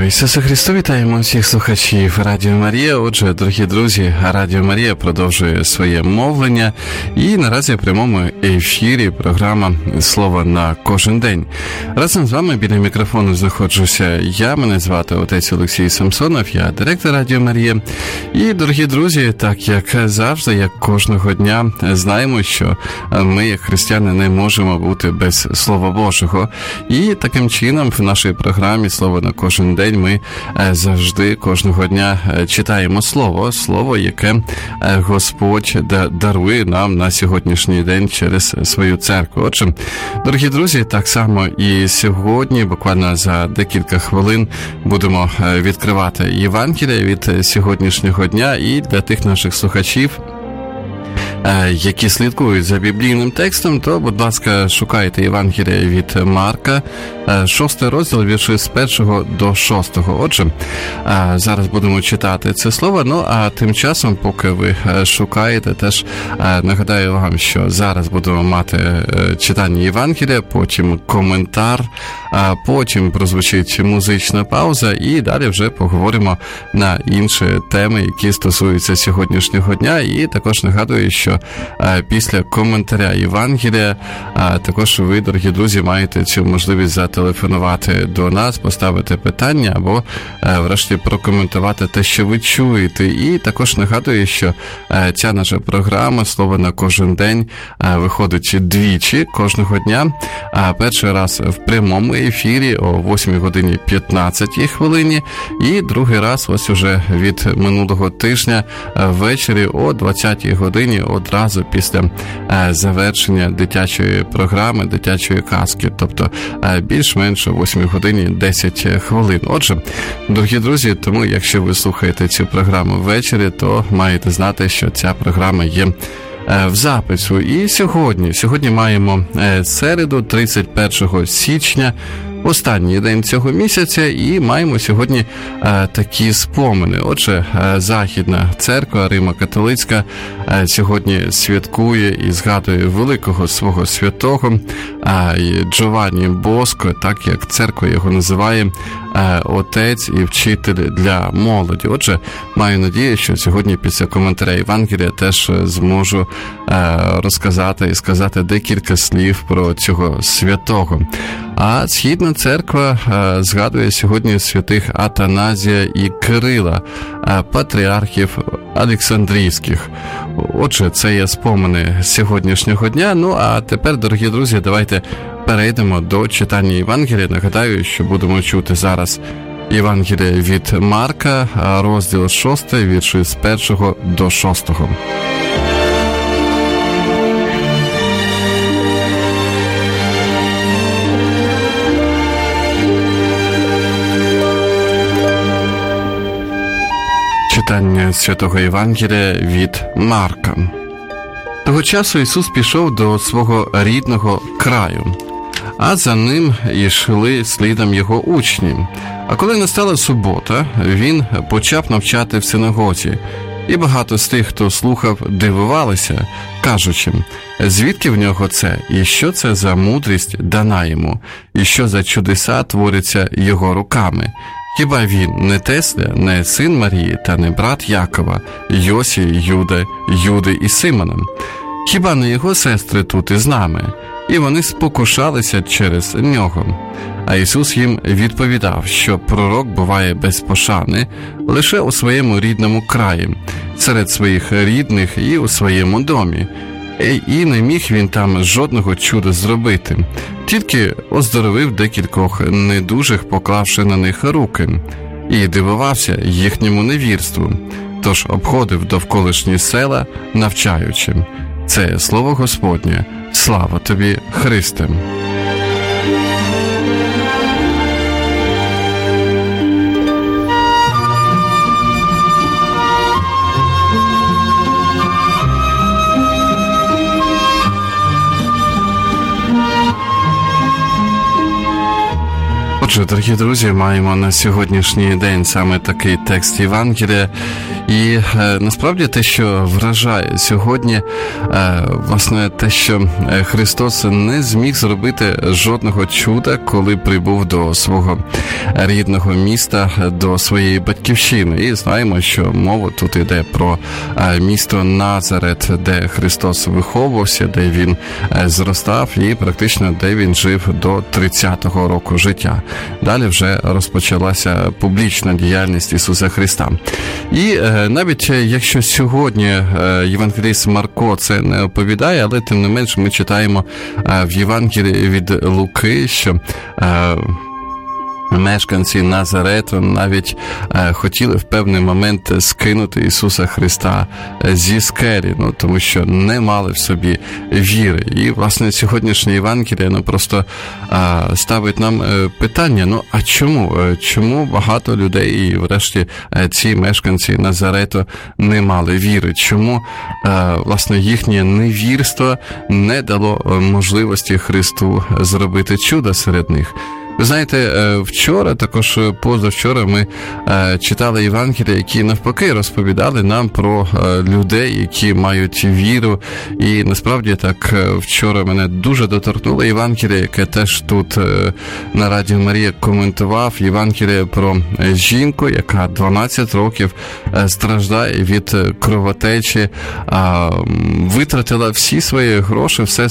Слава Ісусу Христу! Вітаємо всіх слухачів Радіо Марія. Отже, дорогі друзі, Радіо Марія продовжує своє мовлення. І наразі в прямому ефірі програма «Слово на кожен день». Разом з вами біля мікрофону знаходжуся я. Мене звати отець Олексій Самсонов, я директор Радіо Марія. І, дорогі друзі, так як завжди, як кожного дня, знаємо, що ми, як християни, не можемо бути без Слова Божого. І таким чином в нашій програмі «Слово на кожен день» ми завжди, кожного дня читаємо Слово, яке Господь дарує нам на сьогоднішній день через свою церкву. Отже, дорогі друзі, так само і сьогодні, буквально за декілька хвилин, будемо відкривати Євангеліє від сьогоднішнього дня. І для тих наших слухачів, які слідкують за біблійним текстом, то, будь ласка, шукайте Євангелія від Марка, 6 розділ, вірші з 1 до 6. Отже, зараз будемо читати це слово, ну а тим часом, поки ви шукаєте, теж нагадаю вам, що зараз будемо мати читання Євангелія, потім коментар, потім прозвучить музична пауза, і далі вже поговоримо на інші теми, які стосуються сьогоднішнього дня. І також нагадую, що після коментаря Євангелія також ви, дорогі друзі, маєте цю можливість зателефонувати до нас, поставити питання або врешті прокоментувати те, що ви чуєте. І також нагадую, що ця наша програма «Слово на кожен день» виходить двічі кожного дня. Перший раз в прямому ефірі о 8 годині 15 хвилині, і другий раз ось уже від минулого тижня ввечері о 20 годині, одразу після завершення дитячої програми, дитячої казки, тобто більш-менш о 8 годині 10 хвилин. Отже, дорогі друзі, тому якщо ви слухаєте цю програму ввечері, то маєте знати, що ця програма є в запису. І сьогодні маємо середу, 31 січня, останній день цього місяця, і маємо сьогодні такі спомини. Отже, Західна церква Римо-католицька сьогодні святкує і згадує великого свого святого Джованні Боско, так як церква його називає, отець і вчитель для молоді. Отже, маю надію, що сьогодні після коментаря Євангелія теж зможу розказати і сказати декілька слів про цього святого. А Східна церква згадує сьогодні святих Атаназія і Кирила, патріархів Олександрійських. Отже, це є спомини сьогоднішнього дня. Ну, а тепер, дорогі друзі, давайте перейдемо до читання Євангелія. Нагадаю, що будемо чути зараз Євангелія від Марка, розділ 6, вірші з 1 до 6. Читання Святого Євангелія від Марка. Того часу Ісус пішов до свого рідного краю, а за ним йшли слідом його учні. А коли настала субота, він почав навчати в синагозі. І багато з тих, хто слухав, дивувалися, кажучи, звідки в нього це, і що це за мудрість дана йому, і що за чудеса творяться його руками. Хіба він не Тесля, не син Марії та не брат Якова, Йосі, Юди і Симона? Хіба не його сестри тут із нами? І вони спокушалися через нього. А Ісус їм відповідав, що пророк буває без пошани лише у своєму рідному краї, серед своїх рідних і у своєму домі. І не міг він там жодного чуда зробити, тільки оздоровив декількох недужих, поклавши на них руки, і дивувався їхньому невірству, тож обходив довколишні села, навчаючи. Це слово Господнє. Слава тобі, Христе! Отже, дорогі друзі, маємо на сьогоднішній день саме такий текст Євангелія. І насправді те, що вражає сьогодні, власне, те, що Христос не зміг зробити жодного чуда, коли прибув до свого рідного міста, до своєї батьківщини. І знаємо, що мова тут йде про місто Назарет, де Христос виховувався, де він зростав і практично де він жив до 30-го року життя. Далі вже розпочалася публічна діяльність Ісуса Христа. І навіть якщо сьогодні євангеліст Марко це не оповідає, але тим не менш ми читаємо в Євангелії від Луки, що мешканці Назарету навіть хотіли в певний момент скинути Ісуса Христа зі скелі, тому що не мали в собі віри. І, власне, сьогоднішнє Євангеліє просто ставить нам питання, а чому? Чому багато людей і, врешті, ці мешканці Назарету не мали віри? Чому, власне, їхнє невірство не дало можливості Христу зробити чудо серед них? Ви знаєте, вчора, також позавчора ми читали Євангелія, які навпаки розповідали нам про людей, які мають віру. І насправді так вчора мене дуже доторкнуло Євангелія, яке теж тут на Радіо Марія коментував. Євангелія про жінку, яка 12 років страждає від кровотечі, витратила всі свої гроші, все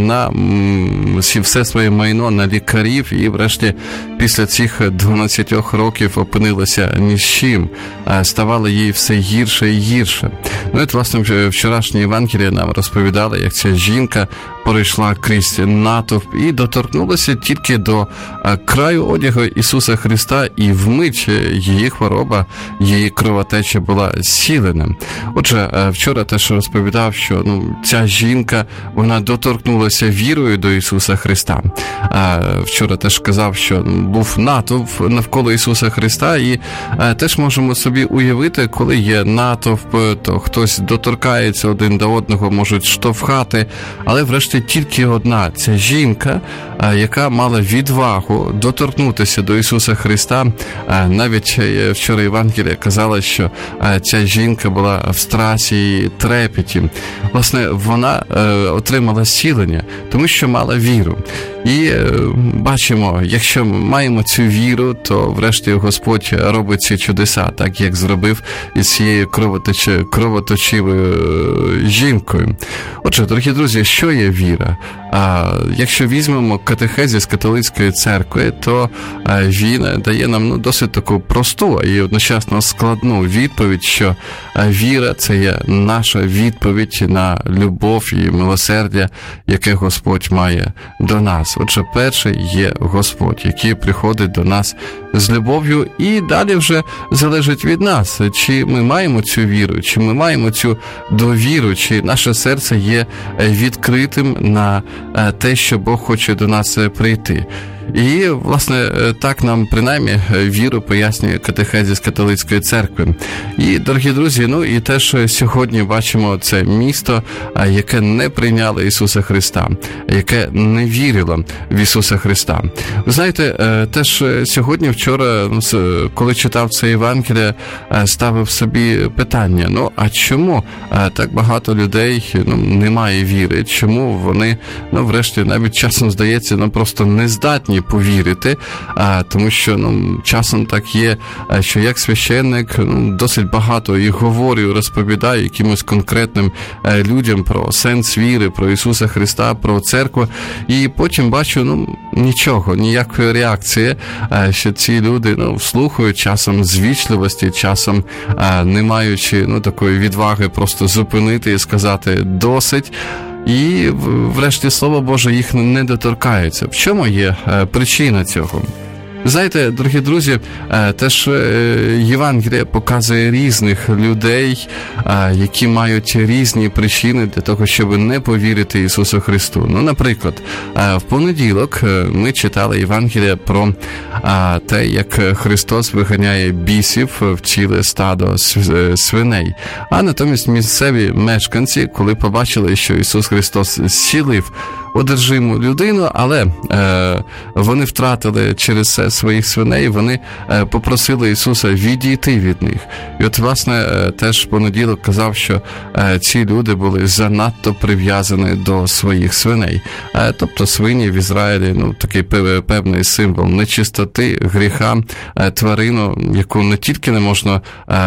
своє майно на лікарів і врешті після цих 12 років опинилася ні з чим, ставало їй все гірше і гірше. І, власне, вчорашнє Євангеліє нам розповідало, як ця жінка пройшла крізь натовп і доторкнулася тільки до краю одягу Ісуса Христа, і вмить її хвороба, її кровотеча була зцілена. Отже, вчора теж розповідав, що ця жінка, вона доторкнулася вірою до Ісуса Христа. Вчора теж казав, що був натовп навколо Ісуса Христа, і теж можемо собі уявити, коли є натовп, то хтось доторкається один до одного, можуть штовхати, але врешті тільки одна, ця жінка, яка мала відвагу доторкнутися до Ісуса Христа. Навіть вчора Євангелія казала, що ця жінка була в страсі і трепеті. Власне, вона отримала зцілення, тому що мала віру. І бачимо, якщо маємо цю віру, то врешті Господь робить ці чудеса, так як зробив із цією кровоточивою жінкою. Отже, дорогі друзі, що є віра? Якщо візьмемо катехезис католицької церкви, то він дає нам досить таку просту і одночасно складну відповідь, що віра – це є наша відповідь на любов і милосердя, яке Господь має до нас. Отже, перше є Господь, який приходить до нас з любов'ю, і далі вже залежить від нас, чи ми маємо цю віру, чи ми маємо цю довіру, чи наше серце є відкритим на те, що Бог хоче до нас прийти. І, власне, так нам, принаймні, віру пояснює катехезис католицької церкви. І, дорогі друзі, і теж сьогодні бачимо це місто, яке не прийняло Ісуса Христа, яке не вірило в Ісуса Христа. Ви знаєте, теж сьогодні, вчора, коли читав це Євангеліє, ставив собі питання, а чому так багато людей не має віри? Чому вони, врешті, навіть часом здається, просто не здатні повірити, тому що часом так є, що як священник досить багато і говорю, розповідаю якимось конкретним людям про сенс віри, про Ісуса Христа, про церкву, і потім бачу, нічого, ніякої реакції, що ці люди слухають часом звічливості, часом не маючи такої відваги просто зупинити і сказати «досить», і, врешті, Слово Боже їх не доторкається. В чому є причина цього? Знаєте, дорогі друзі, теж Євангеліє показує різних людей, які мають різні причини для того, щоб не повірити Ісусу Христу. Наприклад, в понеділок ми читали Євангеліє про те, як Христос виганяє бісів в ціле стадо свиней. А натомість місцеві мешканці, коли побачили, що Ісус Христос зцілив одержиму людину, але вони втратили через це своїх свиней, вони попросили Ісуса відійти від них. І от, власне, теж понеділок казав, що ці люди були занадто прив'язані до своїх свиней. Тобто свині в Ізраїлі, такий певний символ нечистоти, гріха, тварину, яку не тільки не можна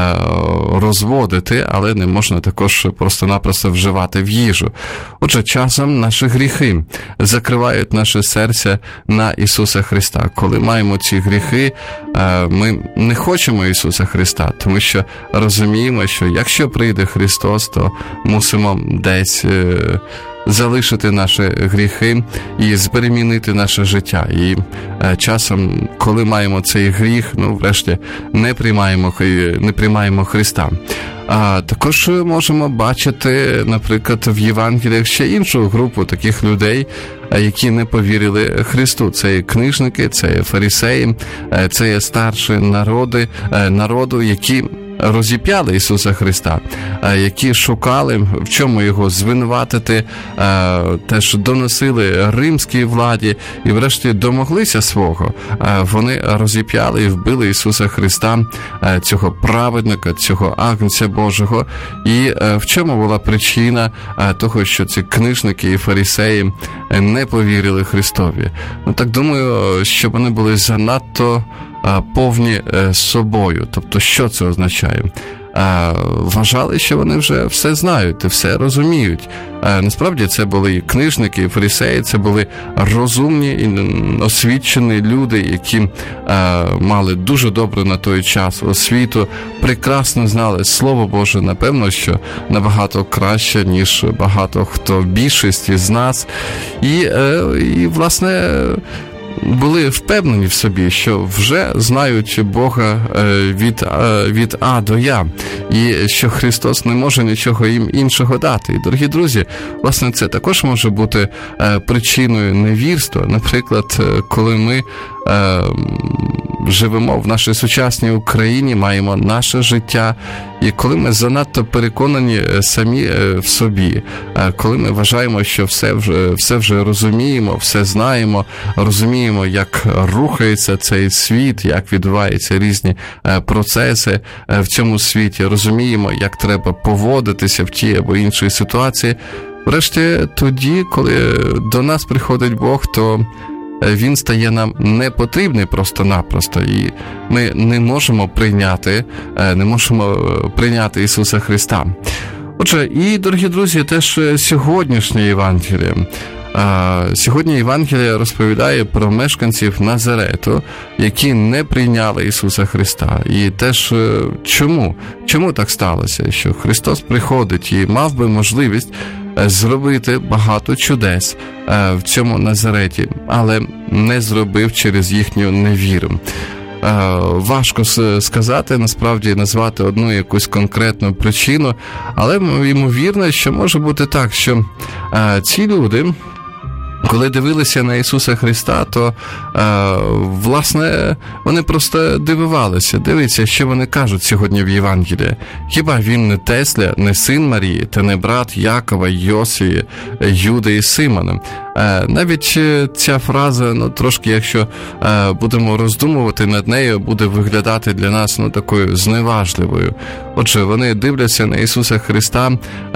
розводити, але не можна також просто-напросто вживати в їжу. Отже, часом наші гріхи закривають наше серце на Ісуса Христа. Коли маємо ці гріхи, ми не хочемо Ісуса Христа, тому що розуміємо, що якщо прийде Христос, то мусимо десь залишити наші гріхи і перемінити наше життя. І часом, коли маємо цей гріх, врешті не приймаємо Христа. А також можемо бачити, наприклад, в Євангеліях ще іншу групу таких людей, які не повірили Христу. Це є книжники, це є фарисеї, це є старші народу, які розіп'яли Ісуса Христа, які шукали, в чому Його звинуватити, теж доносили римській владі і врешті домоглися свого. Вони розіп'яли і вбили Ісуса Христа, цього праведника, цього агнця Божого. І в чому була причина того, що ці книжники і фарисеї не повірили Христові? Так думаю, що вони були занадто повні собою. Тобто, що це означає? Вважали, що вони вже все знають і все розуміють. Насправді, це були книжники і фарисеї, це були розумні і освічені люди, які мали дуже добру на той час освіту, прекрасно знали Слово Боже, напевно, що набагато краще, ніж багато хто, більшість із нас. І власне, були впевнені в собі, що вже знають Бога від А до Я, і що Христос не може нічого їм іншого дати. І, дорогі друзі, власне, це також може бути причиною невірства. Наприклад, коли ми живемо в нашій сучасній Україні, маємо наше життя, і коли ми занадто переконані самі в собі, коли ми вважаємо, що все вже розуміємо, все знаємо, розуміємо, як рухається цей світ, як відбуваються різні процеси в цьому світі, розуміємо, як треба поводитися в тій або іншій ситуації. Врешті тоді, коли до нас приходить Бог, то Він стає нам не потрібний просто-напросто, і ми не можемо прийняти Ісуса Христа. Отже, і, дорогі друзі, теж сьогоднішнє Євангеліє. Сьогодні Євангеліє розповідає про мешканців Назарету, які не прийняли Ісуса Христа. І теж чому? Чому так сталося? Що Христос приходить і мав би можливість зробити багато чудес в цьому Назареті, але не зробив через їхню невіру. Важко сказати, насправді, назвати одну якусь конкретну причину, але ймовірно, що може бути так, що ці люди, коли дивилися на Ісуса Христа, то, власне, вони просто дивувалися. Дивіться, що вони кажуть сьогодні в Євангелії. Хіба він не Тесля, не син Марії, та не брат Якова, Йосії, Юди і Симона? Навіть ця фраза, трошки, якщо будемо роздумувати над нею, буде виглядати для нас, такою зневажливою. Отже, вони дивляться на Ісуса Христа,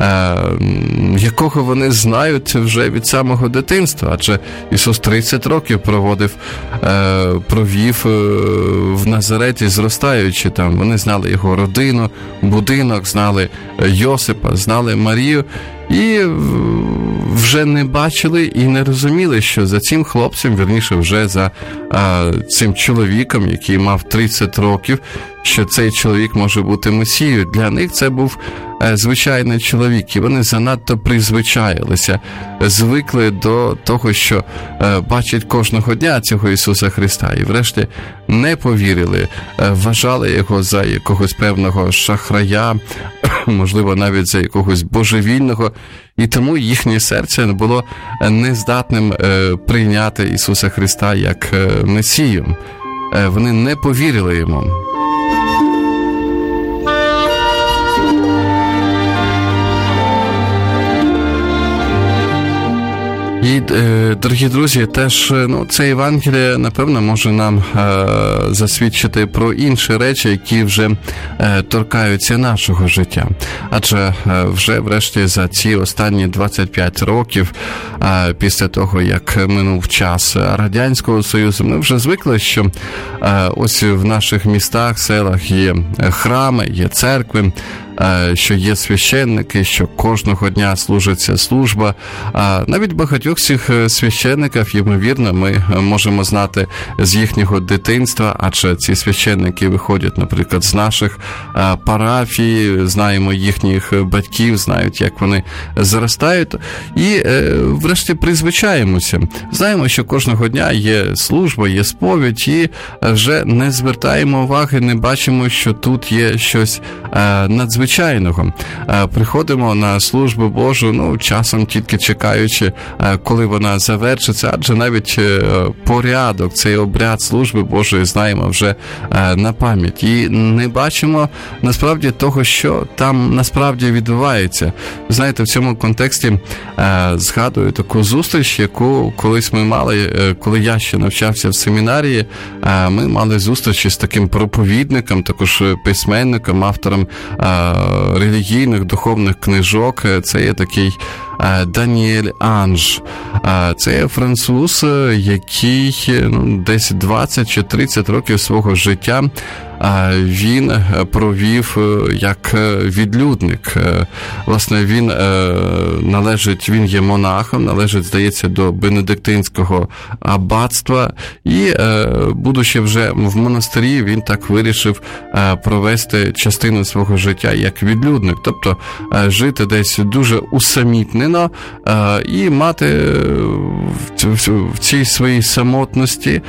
якого вони знають вже від самого дитинства, адже Ісус 30 років провів в Назареті, зростаючи там. Вони знали його родину, будинок, знали Йосипа, знали Марію, і вже не бачили і не розуміли, що за цим хлопцем, вірніше, вже за цим чоловіком, який мав 30 років, що цей чоловік може бути Месією. Для них це був звичайний чоловік, і вони занадто призвичаїлися, звикли до того, що бачать кожного дня цього Ісуса Христа, і врешті не повірили, вважали його за якогось певного шахрая, можливо, навіть за якогось божевільного, і тому їхнє серце було нездатним прийняти Ісуса Христа як Месію. Вони не повірили йому. І, дорогі друзі, теж це Євангеліє, напевно, може нам засвідчити про інші речі, які вже торкаються нашого життя. Адже вже, врешті, за ці останні 25 років, після того, як минув час Радянського Союзу, ми вже звикли, що ось в наших містах, селах є храми, є церкви, що є священники, що кожного дня служиться служба. Навіть багатьох цих священників, ймовірно, ми можемо знати з їхнього дитинства, адже ці священники виходять, наприклад, з наших парафій, знаємо їхніх батьків, знають, як вони зростають, і врешті призвичаємося. Знаємо, що кожного дня є служба, є сповідь, і вже не звертаємо уваги, не бачимо, що тут є щось надзвичайного. Приходимо на службу Божу, часом тільки чекаючи, коли вона завершиться, адже навіть порядок, цей обряд служби Божої знаємо вже на пам'ять. І не бачимо, насправді, того, що там насправді відбувається. Знаєте, в цьому контексті згадую таку зустріч, яку колись ми мали, коли я ще навчався в семінарії, ми мали зустріч з таким проповідником, також письменником, автором релігійних, духовних книжок. Це є такий Даніель Анж. Це є француз, який десь 20 чи 30 років свого життя він провів як відлюдник. Власне, він є монахом, належить, здається, до бенедиктинського аббатства, і, будучи вже в монастирі, він так вирішив провести частину свого життя як відлюдник, тобто жити десь дуже усамітнено і мати в цій своїй самотності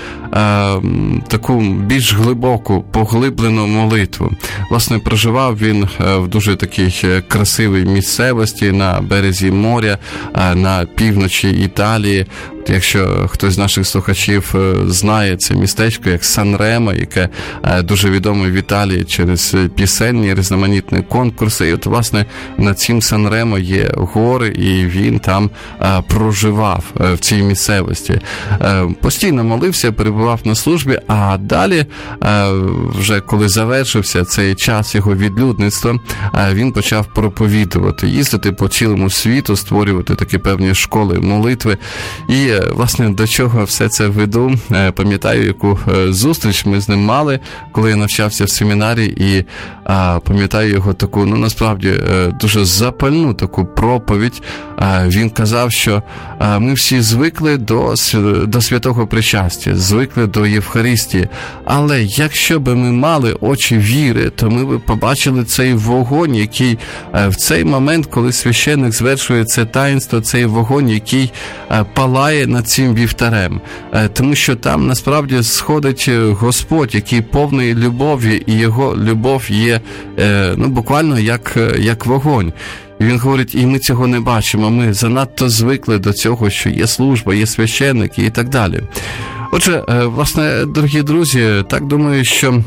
таку більш глибоку, поглиблену молитву. Власне, проживав він в дуже такій красивій місцевості на березі моря, на півночі Італії. Якщо хтось з наших слухачів знає це містечко як Сан-Ремо, яке дуже відоме в Італії через пісенні різноманітні конкурси. І от, власне, на цім Сан-Ремо є гори, і він там проживав в цій місцевості. Постійно молився, перебував на службі, а далі, вже коли завершився цей час його відлюдництва, він почав проповідувати, їздити по цілому світу, створювати такі певні школи молитви. І, власне, до чого все це веду? Пам'ятаю, яку зустріч ми з ним мали, коли я навчався в семінарі, і пам'ятаю його таку, насправді, дуже запальну таку проповідь. Він казав, що ми всі звикли до святого причастя, звикли до Євхаристії, але якщо би ми мали очі віри, то ми б побачили цей вогонь, який в цей момент, коли священник звершує це таїнство, цей вогонь, який палає над цим вівтарем. Тому що там насправді сходить Господь, який повний любові, і його любов є буквально як вогонь. І він говорить, і ми цього не бачимо, ми занадто звикли до цього, що є служба, є священники і так далі. Отже, власне, дорогі друзі, так думаю, що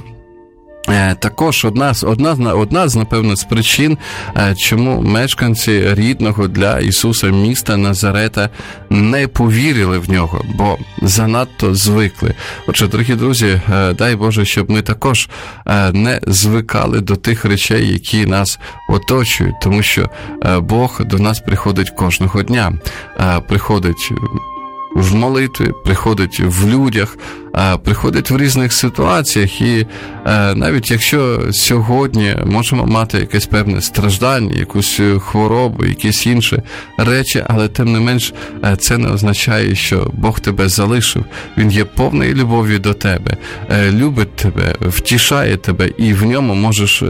також одна з, напевно, з причин, чому мешканці рідного для Ісуса міста Назарета не повірили в нього, бо занадто звикли. Отже, дорогі друзі, дай Боже, щоб ми також не звикали до тих речей, які нас оточують, тому що Бог до нас приходить кожного дня, приходить в молитві, приходить в людях, приходить в різних ситуаціях, і навіть якщо сьогодні можемо мати якесь певне страждання, якусь хворобу, якісь інші речі, але тим не менш це не означає, що Бог тебе залишив. Він є повний любові до тебе, любить тебе, втішає тебе, і в ньому можеш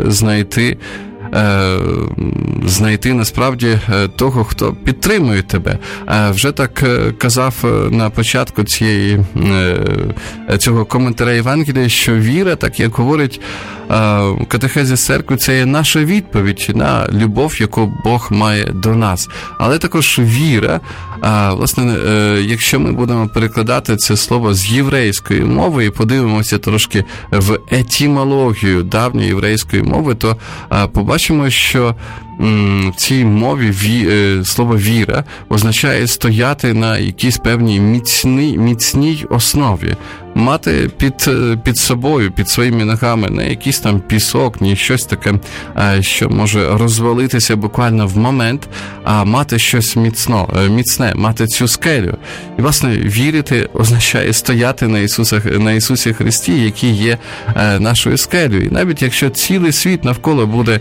знайти насправді того, хто підтримує тебе. Вже так казав на початку цього коментаря Євангелія, що віра, так як говорить катехезис церкви, це є наша відповідь на любов, яку Бог має до нас. Але також віра, власне, якщо ми будемо перекладати це слово з єврейської мови і подивимося трошки в етимологію давньої єврейської мови, то побачимо, що в цій мові слово «віра» означає стояти на якійсь певній міцній основі, мати під собою, під своїми ногами не якийсь там пісок, ні щось таке, що може розвалитися буквально в момент, а мати щось міцне, мати цю скелю. І, власне, вірити означає стояти на Ісусі Христі, який є нашою скелею. І навіть якщо цілий світ навколо буде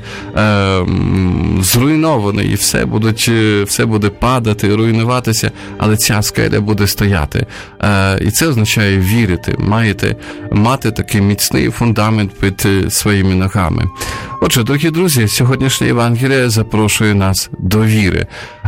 зруйнований, і все буде падати, руйнуватися, але ця скеля буде стояти. І це означає вірити, мати такий міцний фундамент під своїми ногами. Отже, дорогі друзі, сьогоднішнє Євангеліє запрошує нас до віри.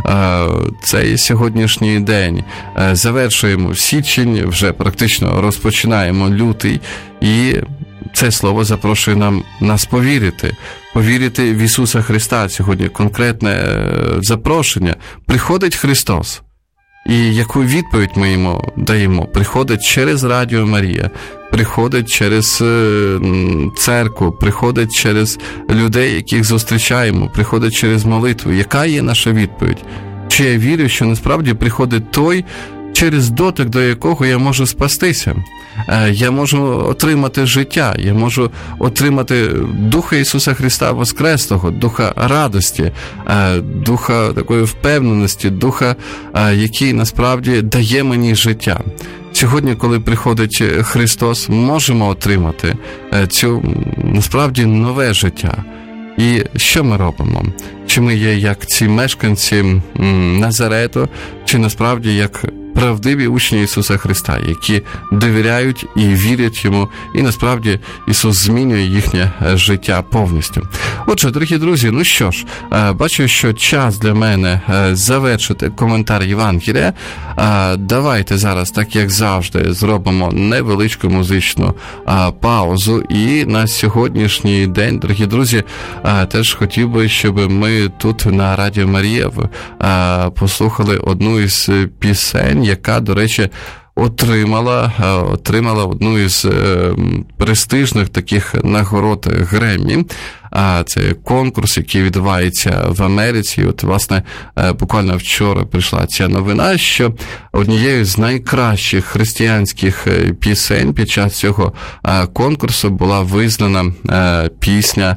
Цей сьогоднішній день завершуємо січень, вже практично розпочинаємо лютий, і це слово запрошує нас повірити в Ісуса Христа. Сьогодні конкретне запрошення. Приходить Христос. І яку відповідь ми йому даємо? Приходить через Радіо Марія, приходить через церкву, приходить через людей, яких зустрічаємо, приходить через молитву. Яка є наша відповідь? Чи я вірю, що насправді приходить той, через дотик до якого я можу спастися? Я можу отримати життя, я можу отримати Духа Ісуса Христа Воскреслого, Духа радості, Духа такої впевненості, Духа, який насправді дає мені життя. Сьогодні, коли приходить Христос, можемо отримати цю насправді нове життя. І що ми робимо? Чи ми є як ці мешканці Назарету, чи насправді як правдиві учні Ісуса Христа, які довіряють і вірять Йому, і насправді Ісус змінює їхнє життя повністю. Отже, дорогі друзі, ну що ж, бачу, що час для мене завершити коментар Євангелія. Давайте зараз, так як завжди, зробимо невеличку музичну паузу. І на сьогоднішній день, дорогі друзі, теж хотів би, щоб ми тут на Радіо Марія послухали одну із пісень, яка, до речі, отримала одну із престижних таких нагород Греммі. Це конкурс, який відбувається в Америці. От, власне, буквально вчора прийшла ця новина, що однією з найкращих християнських пісень під час цього конкурсу була визнана пісня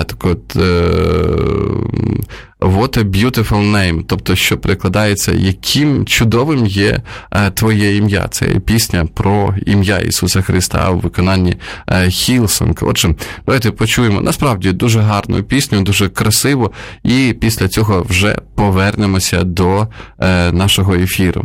What a beautiful name, тобто, що перекладається, яким чудовим є твоє ім'я. Це пісня про ім'я Ісуса Христа у виконанні Hillsong. Отже, давайте почуємо, насправді, дуже гарну пісню, дуже красиву, і після цього вже повернемося до нашого ефіру.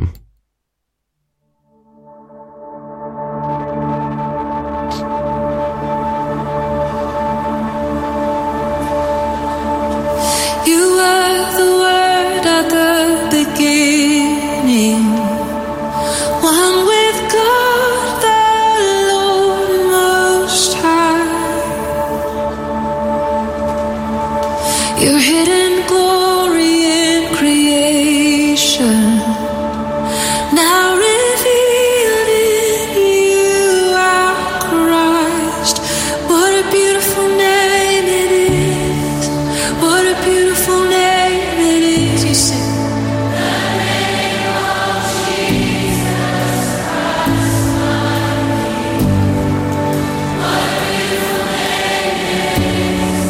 Your hidden glory in creation, now revealed in you, our Christ. What a beautiful name it is. What a beautiful name it is. You sing. The name of Jesus Christ, my King. What a beautiful name it is.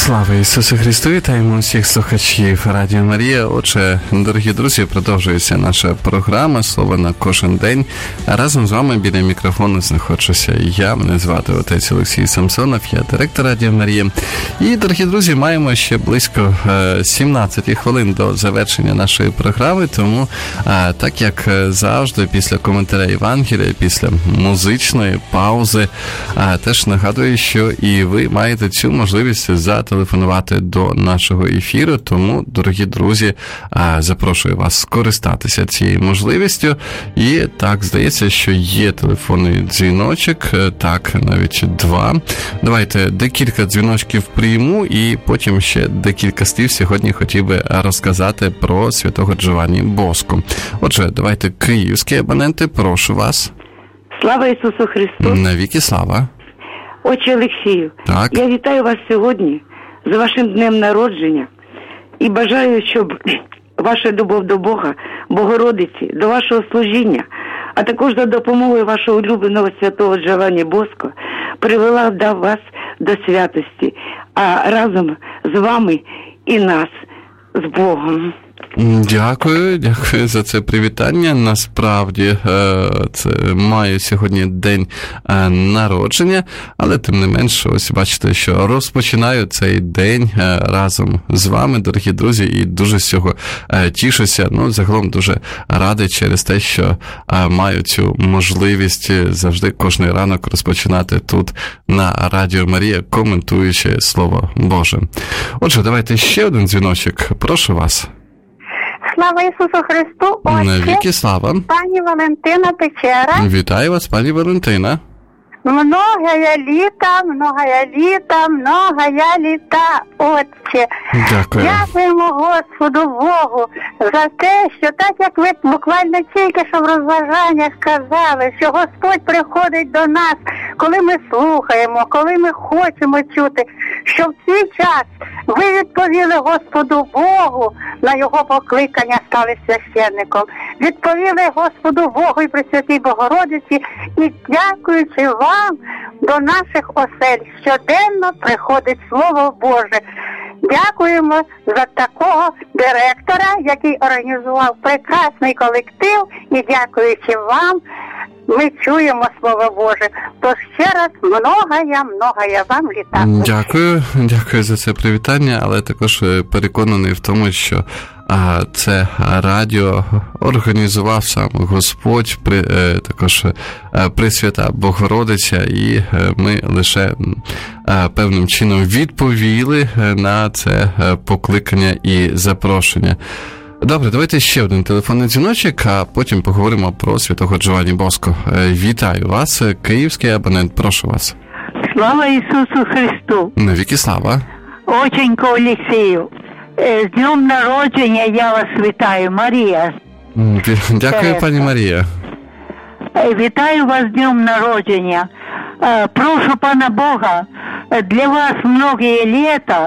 Слава Ісусу Христу! Вітаємо усіх слухачів Радіо Марія. Отже, дорогі друзі, продовжується наша програма «Слово на кожен день». Разом з вами біля мікрофону знаходжуся я. Мене звати отець Олексій Самсонов, я директор Радіо Марія. І, дорогі друзі, маємо ще близько 17 хвилин до завершення нашої програми, тому так як завжди після коментаря Євангелія, після музичної паузи, теж нагадую, що і ви маєте цю можливість зателефонувати до нашого ефіру, тому, дорогі друзі, запрошую вас скористатися цією можливістю. І так, здається, що є телефонний дзвіночок, так, навіть 2. Давайте декілька дзвіночків прийму, і потім ще декілька слів сьогодні хотів би розказати про святого Джованні Боско. Отже, давайте київські абоненти, прошу вас. Слава Ісусу Христу! Навіки слава! Отче Олексію, так. Я вітаю вас сьогодні з вашим днем народження і бажаю, щоб ваша любов до Бога, Богородиці, до вашого служіння, а також за допомогою вашого улюбленого святого Джованні Боско привела до вас до святості, а разом з вами і нас з Богом. Дякую за це привітання. Насправді, це має сьогодні день народження, але тим не менш, ось бачите, що розпочинаю цей день разом з вами, дорогі друзі, і дуже з цього тішуся. Ну, загалом дуже радий через те, що маю цю можливість завжди кожний ранок розпочинати тут на Радіо Марія, коментуючи Слово Боже. Отже, давайте ще один дзвіночок. Прошу вас. Слава Ісусу Христу, Отче. Навіки слава. Пані Валентина Печера. Вітаю вас, пані Валентина. Многая літа, Отче. Дякую. Дякуємо Господу Богу за те, що так, як ви буквально тільки що в розважаннях казали, що Господь приходить до нас, коли ми слухаємо, коли ми хочемо чути, що в цей час ви відповіли Господу Богу на Його покликання, стали священником. Відповіли Господу Богу і Пресвятій Богородиці, і дякуючи вам, до наших осель щоденно приходить Слово Боже. Дякуємо за такого директора, який організував прекрасний колектив, і дякуючи вам, ми чуємо Слово Боже. Тож ще раз многая вам літа. Дякую за це привітання, але також переконаний в тому, що це радіо організував сам Господь, також Пресвята Богородиця, і ми лише певним чином відповіли на це покликання і запрошення. Добре, давайте ще один телефонний дзвіночок, а потім поговоримо про святого Джованні Боско. Вітаю вас, київський абонент, прошу вас. Слава Ісусу Христу! Навіки слава! Отченько Олексію, з днем народження я вас вітаю, Марія. Дякую, пані Марія. Вітаю вас з днем народження. Прошу пана Бога, для вас многие лета,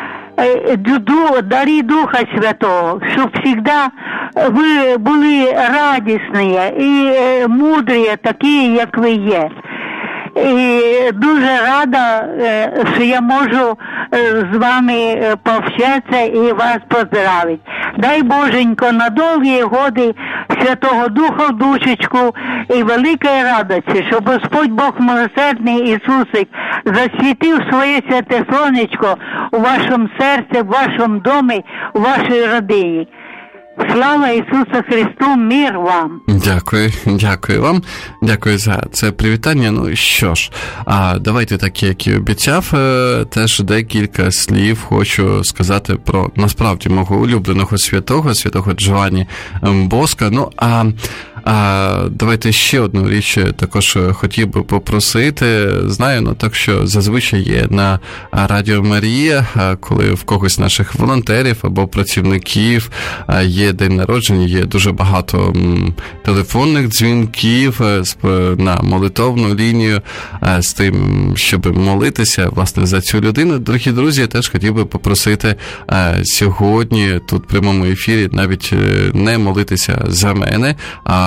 дари Духа Святого, щоб всегда ви були радісні і мудрі, такі, як ви є. І дуже рада, що я можу з вами пообщатися і вас поздравити. Дай Боженько на довгі годи Святого Духа в душечку і великої радості, щоб Господь Бог милосердний Ісусик засвітив своє святе сонечко у вашому серці, в вашому домі, у вашій родині. Слава Ісусу Христу, мир вам. Дякую вам. Дякую за це привітання. Ну що ж, давайте так, як і обіцяв, теж декілька слів хочу сказати про, насправді, мого улюбленого святого Джованні Боско. Ну, давайте ще одну річ також хотів би попросити. Знаю, так що зазвичай є на Радіо Марія, коли в когось з наших волонтерів або працівників є день народження, є дуже багато телефонних дзвінків на молитовну лінію з тим, щоб молитися, власне, за цю людину. Дорогі друзі, я теж хотів би попросити сьогодні тут в прямому ефірі навіть не молитися за мене, а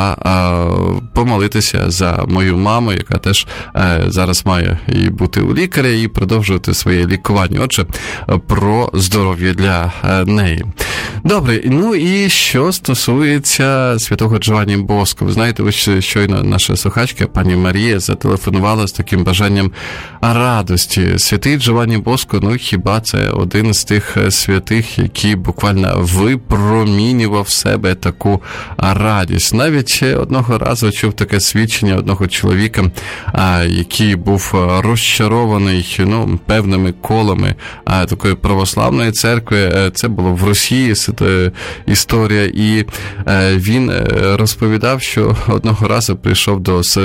помолитися за мою маму, яка теж зараз має і бути у лікаря, і продовжувати своє лікування. Отже, про здоров'я для неї. Добре, ну і що стосується святого Джованні Боско. Ви знаєте, ви щойно наша слухачка, пані Марія, зателефонувала з таким бажанням радості. Святий Джованні Боско, ну хіба це один з тих святих, який буквально випромінював в себе таку радість. Навіть одного разу чув таке свідчення одного чоловіка, який був розчарований, ну, певними колами такої православної церкви. Це було в Росії історія, і він розповідав, що одного разу прийшов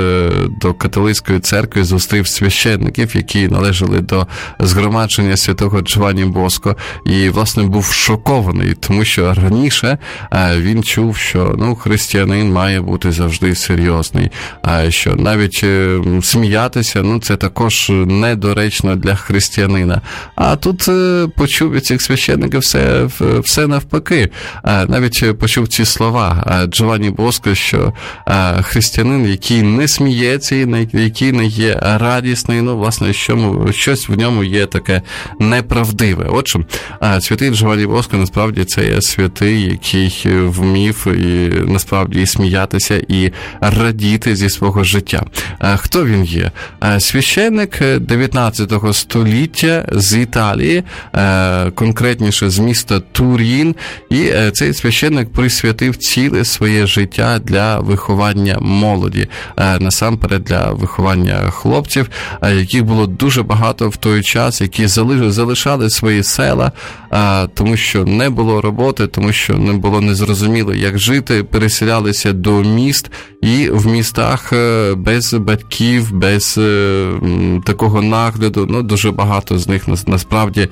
до католицької церкви, зустрів священників, які належали до згромадження святого Джованні Боско, і, власне, був шокований, тому що раніше він чув, що, ну, християнин має бути завжди серйозний, що навіть сміятися, ну, це також недоречно для християнина. А тут почув від цих священників все навпаки. Навіть почув ці слова Джованні Боско, що християнин, який не сміється, який не є радісний, ну, власне, щось в ньому є таке неправдиве. Отже, святий Джованні Боско, насправді, це є святий, який вмів і, насправді, і сміятися, і радіти зі свого життя. Хто він є? Священник 19 століття з Італії, конкретніше з міста Турін, і цей священник присвятив ціле своє життя для виховання молоді, насамперед для виховання хлопців, яких було дуже багато в той час, які залишали свої села, тому що не було роботи, тому що не було незрозуміло, як жити, переселялися до міст, і в містах без батьків, без такого нагляду, ну, дуже багато з них насправді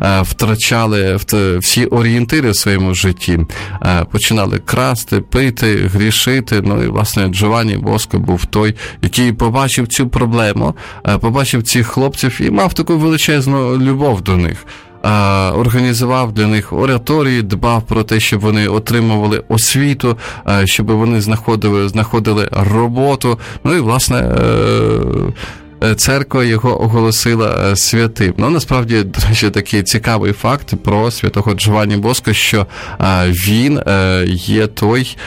втрачали всі орієнтири в своєму житті, починали красти, пити, грішити. Ну і, власне, Джованні Боско був той, який побачив цю проблему, побачив цих хлопців і мав таку величезну любов до них. Організував для них ораторії, дбав про те, щоб вони отримували освіту, щоб вони знаходили роботу. Ну і, власне, церква його оголосила святим. Ну, насправді, до речі, такий цікавий факт про святого Джованні Боско, що він є той,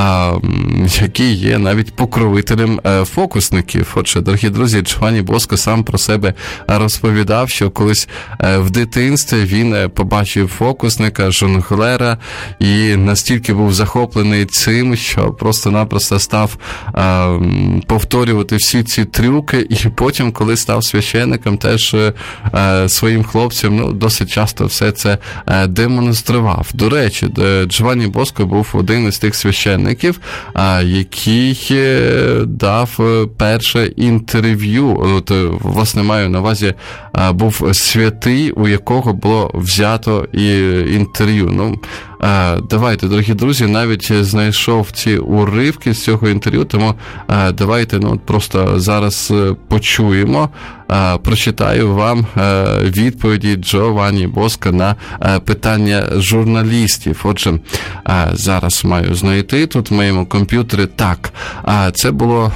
який є навіть покровителем фокусників. Отже, дорогі друзі, Джованні Боско сам про себе розповідав, що колись в дитинстві він побачив фокусника, жонглера, і настільки був захоплений цим, що просто-напросто став повторювати всі ці трюки, і потім, коли став священником, теж своїм хлопцям, ну, досить часто все це демонстрував. До речі, Джованні Боско був один із тих священників, який дав перше інтерв'ю. От, власне, маю на увазі, був святий, у якого було взято інтерв'ю. Ну, давайте, дорогі друзі, навіть знайшов ці уривки з цього інтерв'ю, тому давайте, ну, просто зараз почуємо, прочитаю вам відповіді Джованні Боско на питання журналістів. Отже, зараз маю знайти тут в моєму комп'ютері. Так, це було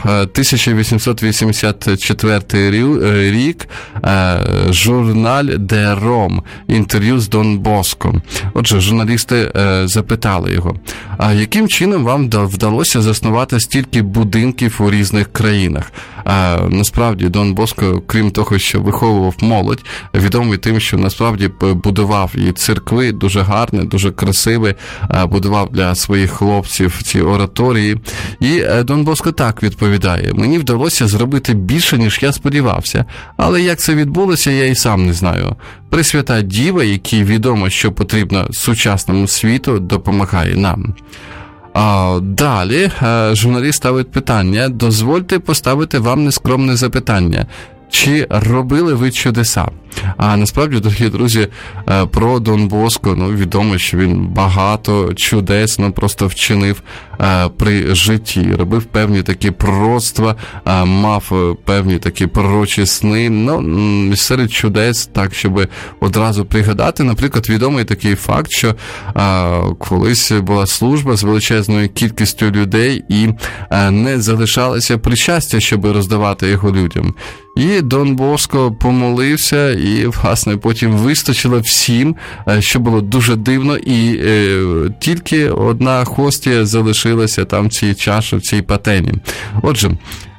1884 рік, журналь «Де Ром», інтерв'ю з Дон Боско. Отже, журналісти запитали його, а яким чином вам вдалося заснувати стільки будинків у різних країнах? Насправді, Дон Боско, крім того, що виховував молодь, відомий тим, що насправді будував і церкви, дуже гарні, дуже красиві, будував для своїх хлопців ці ораторії. І Дон Боско так відповідає: мені вдалося зробити більше, ніж я сподівався, але як це відбулося, я і сам не знаю. Пресвята Діва, якій відомо, що потрібно сучасному світу, допомагає нам. Далі журналіст ставить питання: дозвольте поставити вам нескромне запитання. Чи робили ви чудеса? А насправді, дорогі друзі, про Дон Боско, відомо, що він багато чудес, просто вчинив при житті, робив певні такі пророцтва, мав певні такі пророчі сни, серед чудес, так, щоб одразу пригадати, наприклад, відомий такий факт, що колись була служба з величезною кількістю людей і не залишалося причастя, щоб роздавати його людям. І Дон Боско помолився, і, власне, потім вистачило всім, що було дуже дивно, і тільки одна хостія залишилася там в цій чаші, в цій патені. Отже,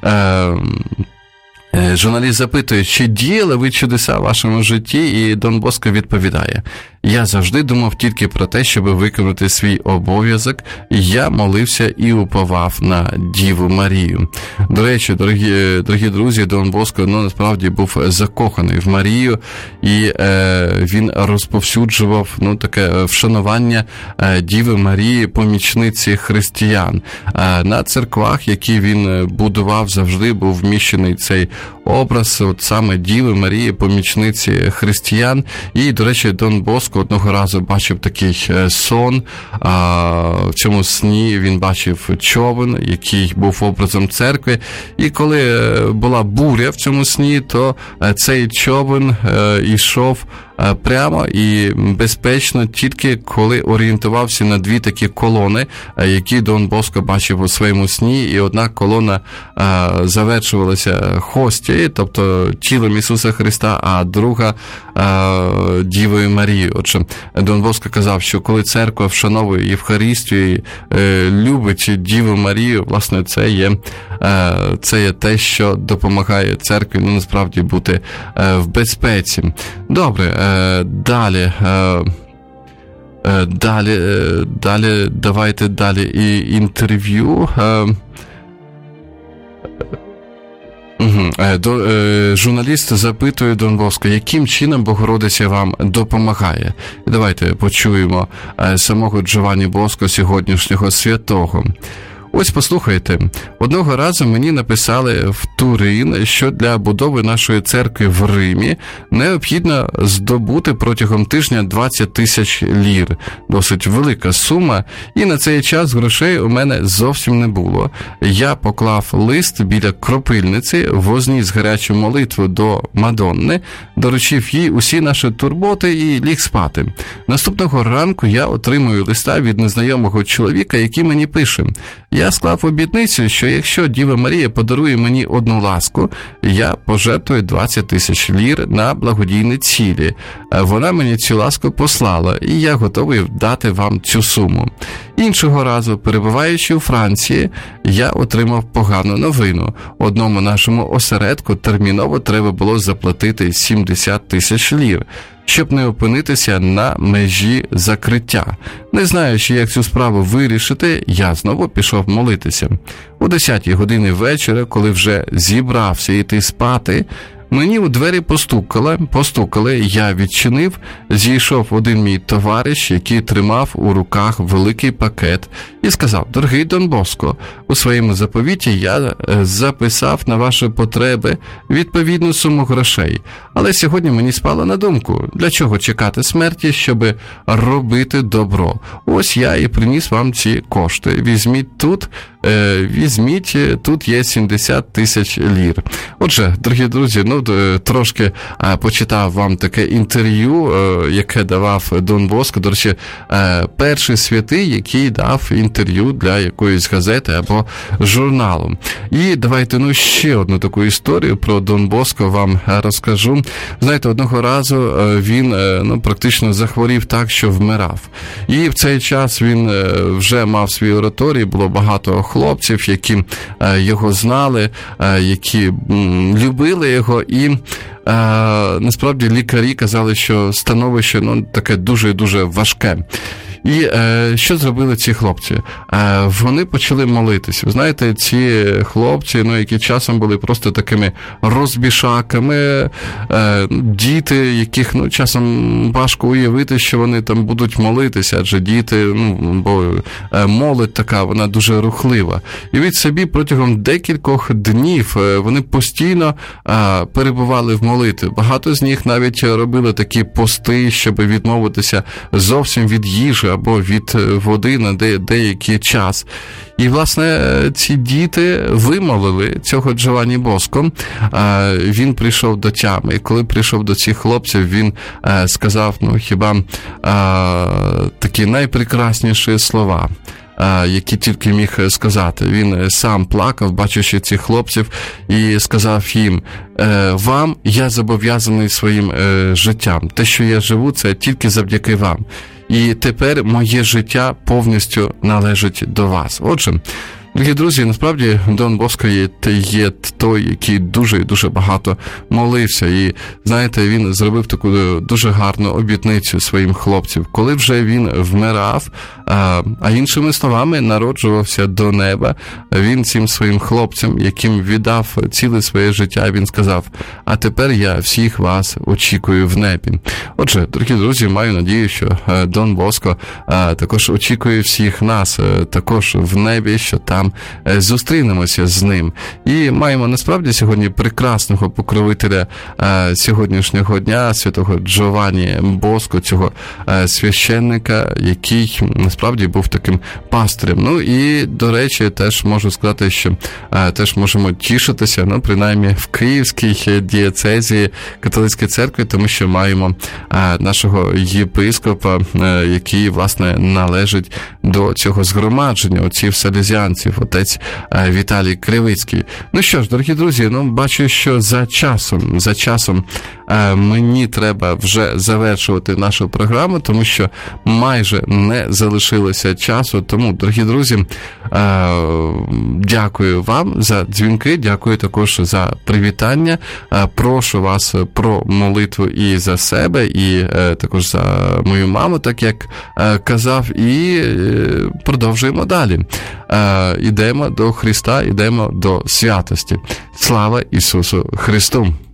журналіст запитує, чи діяли ви чудеса в вашому житті, і Дон Боско відповідає: я завжди думав тільки про те, щоб виконати свій обов'язок, я молився і уповав на Діву Марію. До речі, дорогі друзі, Дон Боско, насправді був закоханий в Марію, і він розповсюджував таке вшанування Діви Марії, помічниці християн. На церквах, які він будував, завжди був вміщений цей образ саме Діви Марії, помічниці християн. І, до речі, Дон Боско одного разу бачив такий сон. В цьому сні він бачив човен, який був образом церкви. І коли була буря в цьому сні, то цей човен йшов прямо і безпечно, тільки коли орієнтувався на дві такі колони, які Дон Боско бачив у своєму сні, і одна колона завершувалася хостією, тобто тілом Ісуса Христа, а друга Дівою Марією. Отже, Дон Боско казав, що коли церква вшановує Євхаристію і любить Діву Марію, власне, це є те, що допомагає церкві, насправді, бути в безпеці. Добре, далі, давайте далі і інтерв'ю. Журналіст запитує Дон Боско, яким чином Богородиця вам допомагає. Давайте почуємо самого Джованні Боско, сьогоднішнього святого. Ось послухайте, одного разу мені написали в Турин, що для будови нашої церкви в Римі необхідно здобути протягом тижня 20 тисяч лір. Досить велика сума, і на цей час грошей у мене зовсім не було. Я поклав лист біля кропильниці, возніс гарячу молитву до Мадонни, доручив їй усі наші турботи і ліг спати. Наступного ранку я отримую листа від незнайомого чоловіка, який мені пише: я склав обітницю, що якщо Діва Марія подарує мені одну ласку, я пожертвую 20 тисяч лір на благодійні цілі. Вона мені цю ласку послала, і я готовий дати вам цю суму. Іншого разу, перебуваючи у Франції, я отримав погану новину. Одному нашому осередку терміново треба було заплатити 70 тисяч лір, щоб не опинитися на межі закриття. Не знаючи, як цю справу вирішити, я знову пішов молитися. О 10-й годині вечора, коли вже зібрався йти спати, мені у двері постукали, я відчинив, зійшов один мій товариш, який тримав у руках великий пакет, і сказав: дорогий Дон Боско, у своєму заповіті я записав на ваші потреби відповідну суму грошей. Але сьогодні мені спало на думку, для чого чекати смерті, щоб робити добро. Ось я і приніс вам ці кошти. Візьміть, тут є 70 тисяч лір. Отже, дорогі друзі, трошки почитав вам таке інтерв'ю, яке давав Дон Боско. До речі, перший святий, який дав інтерв'ю для якоїсь газети або журналу. І давайте ще одну таку історію про Дон Боско вам розкажу. Знаєте, одного разу він практично захворів так, що вмирав. І в цей час він вже мав свій ораторій, було багато хлопців, які його знали, які любили його, і насправді лікарі казали, що становище таке дуже-дуже важке. І що зробили ці хлопці? Вони почали молитися. Ви знаєте, ці хлопці, які часом були просто такими розбішаками, діти, яких часом важко уявити, що вони там будуть молитися, адже діти, бо молодь така, вона дуже рухлива. І від собі протягом декількох днів вони постійно перебували в молитві. Багато з них навіть робили такі пости, щоб відмовитися зовсім від їжі або від води на деякий час. І, власне, ці діти вимолили цього Джованні Боско. Він прийшов до тями. І коли прийшов до цих хлопців, він сказав, хіба такі найпрекрасніші слова, які тільки міг сказати. Він сам плакав, бачачи цих хлопців, і сказав їм: вам я зобов'язаний своїм життям. Те, що я живу, це тільки завдяки вам. І тепер моє життя повністю належить до вас. Отже, дорогі друзі, насправді Дон Боско є той, який дуже і дуже багато молився. І, знаєте, він зробив таку дуже гарну обітницю своїм хлопцям. Коли вже він вмирав, а іншими словами, народжувався до неба, він цим своїм хлопцям, яким віддав ціле своє життя, він сказав: а тепер я всіх вас очікую в небі. Отже, дорогі друзі, маю надію, що Дон Боско також очікує всіх нас, також в небі, що там зустрінемося з ним. І маємо насправді сьогодні прекрасного покровителя сьогоднішнього дня, святого Джованні Боско, цього священника, який насправді був таким пастирем. І, до речі, теж можу сказати, що теж можемо тішитися, принаймні в Київській дієцезії католицької церкви, тому що маємо нашого єпископа, який, власне, належить до цього згромадження отців салезіанців, отець Віталій Кривицький. Що ж, дорогі друзі, бачу, що за часом мені треба вже завершувати нашу програму, тому що майже не залишилося часу. Тому, дорогі друзі, дякую вам за дзвінки, дякую також за привітання. Прошу вас про молитву і за себе, і також за мою маму, так як казав, і продовжуємо далі. Ідемо до Христа, ідемо до святості. Слава Ісусу Христу!